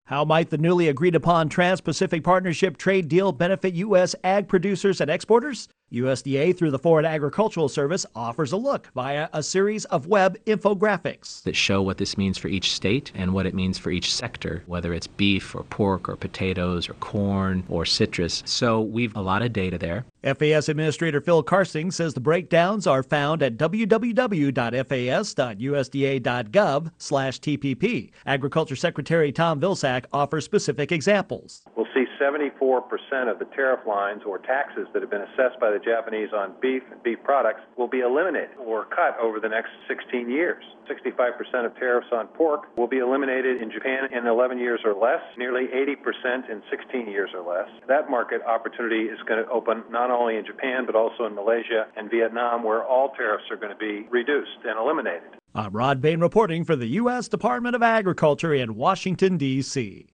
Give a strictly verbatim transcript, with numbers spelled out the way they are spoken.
How might the newly agreed upon Trans-Pacific Partnership trade deal benefit U S ag producers and exporters? U S D A, through the Foreign Agricultural Service, offers a look via a series of web infographics that show what this means for each state and what it means for each sector, whether it's beef or pork or potatoes or corn or citrus. So we've a lot of data there. F A S Administrator Phil Karsing says the breakdowns are found at w w w dot f a s dot u s d a dot gov slash T P P. Agriculture Secretary Tom Vilsack offers specific examples. We'll see seventy-four percent of the tariff lines or taxes that have been assessed by the Japanese on beef and beef products will be eliminated or cut over the next sixteen years. sixty-five percent of tariffs on pork will be eliminated in Japan in eleven years or less, nearly eighty percent in sixteen years or less. That market opportunity is going to open not only in Japan but also in Malaysia and Vietnam, where all tariffs are going to be reduced and eliminated. I'm Rod Bain reporting for the U S Department of Agriculture in Washington, D C